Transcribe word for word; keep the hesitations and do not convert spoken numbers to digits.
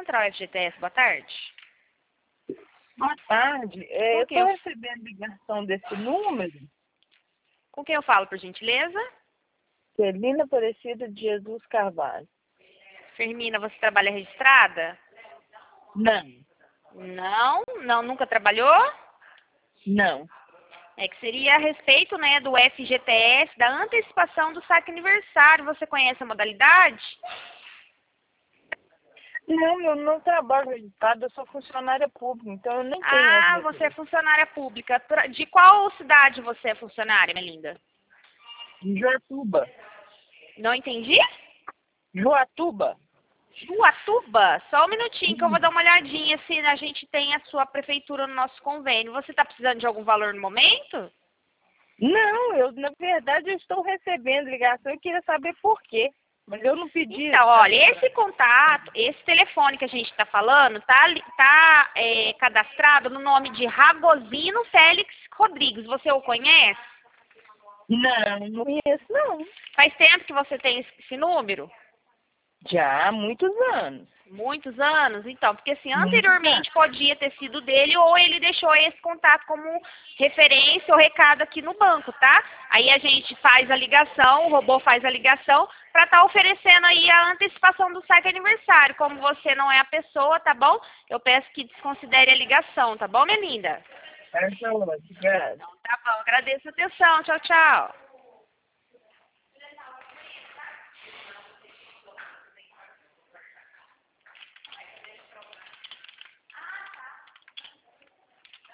Central F G T S, boa tarde. Boa tarde. É, eu Com quem estou eu- recebendo ligação desse número. Com quem eu falo, por gentileza? Celina Aparecida de Jesus Carvalho. Firmina, você trabalha registrada? Não, Não, não, nunca trabalhou? não. É que seria a respeito, né, do F G T S, da antecipação do saque aniversário. Você conhece a modalidade? Não, eu não trabalho registrado, eu sou funcionária pública, então eu nem tenho Ah, F G T S. você é funcionária pública. Pra- De qual cidade você é funcionária, minha linda? De Joatuba. Não entendi? Joatuba? Juatuba? Só um minutinho que eu vou dar uma olhadinha se a gente tem a sua prefeitura no nosso convênio. Você está precisando de algum valor no momento? Não, eu, na verdade, eu estou recebendo ligação e queria saber por quê. Mas eu não pedi. Então, olha, esse contato, esse telefone que a gente está falando, tá, li- tá é, cadastrado no nome de Ragozino Félix Rodrigues. Você o conhece? Não, não conheço, não. Faz tempo que você tem esse esse número? Já há muitos anos. Muitos anos? Então, porque assim, Muitos anteriormente podia ter sido dele ou ele deixou esse contato como referência ou recado aqui no banco, tá? Aí a gente faz a ligação, o robô faz a ligação para estar oferecendo aí a antecipação do saque aniversário. Como você não é a pessoa, tá bom? Eu peço que desconsidere a ligação, tá bom, minha linda? Essa é ótima. Então, tá bom. Agradeço a atenção. Tchau, tchau.